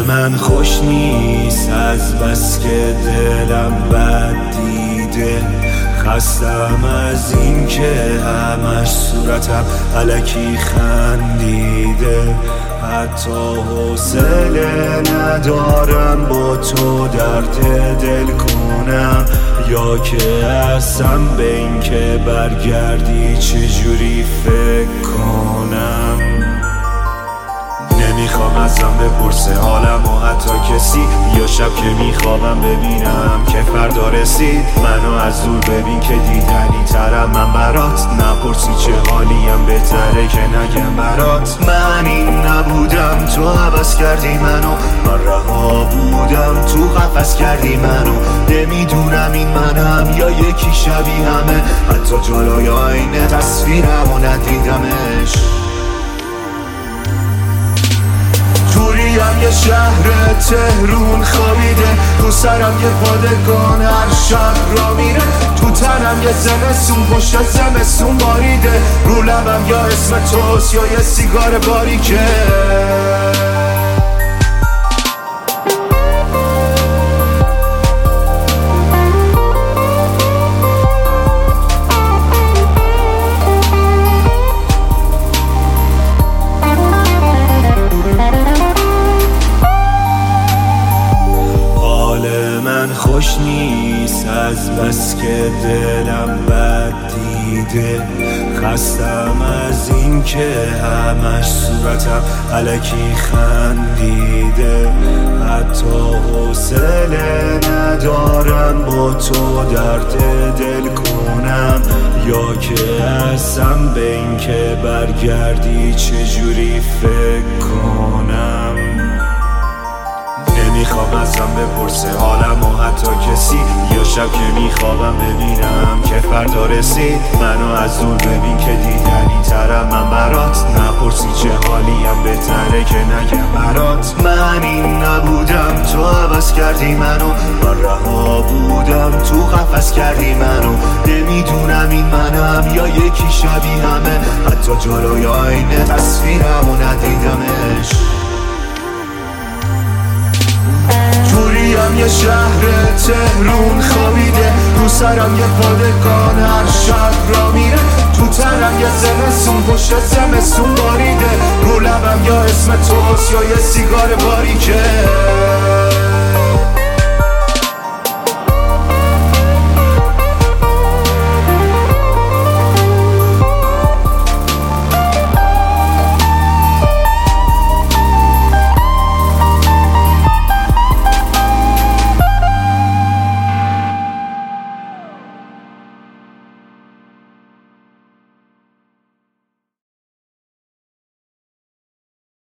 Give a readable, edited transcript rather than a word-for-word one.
من خوش نیست از بس که دلم بد دیده. خستم از این که همش صورتم الکی خندیده. حتی حوصله ندارم با تو درد دل کنم، یا که اصلا به این که برگردی چجوری فکر کنم. نمیخوام ازم بپرسه حالم و حتی کسی، یا شب که میخوابم ببینم که فردا رسید. منو از دور ببین که دیدنی ترم من برات، نپرسی چه حالیم بهتره که نگم برات. من این نبودم تو عوض کردی منو، من رها بودم تو قفس کردی منو. نمیدونم این منم یا یکی شبیهمه، حتی جلوی آینه تصویرمو ندیدمش. یه شهر تهرون خوابیده، تو سرم یه پادگان هر شب را میره. تو تنم یه زمستون پشت زمستون باریده، رو لبم یا اسم توست یا یه سیگار باریکه. خوش نیست از بس که دلم بد دیده. خستم از این که همش صورتم الکی خندیده. حتی حوصله ندارم با تو درد دل کنم، یا که اصلا به این که برگردی چجوری فکر کنم. نمیخوام ازم بپرسه حالم و حتی کسی، یا شب که میخوابم ببینم که فردا رسید. منو از دور ببین که دیدنی ترم من برات، نپرسی چه حالیم بهتره که نگم برات. من این نبودم تو عوض کردی منو، من رها بودم تو قفس کردی منو. نمیدونم این منم یا یکی شبیهمه، حتی جلوی آینه تصویرمو ندیدمش. یه شهر تهرون خوابیده، تو سرم یه پادگان هر شب را میره. تو تنم یه زمستون پشت زمستون باریده، رو لبم یا اسم توست یا یه سیگار باریکه.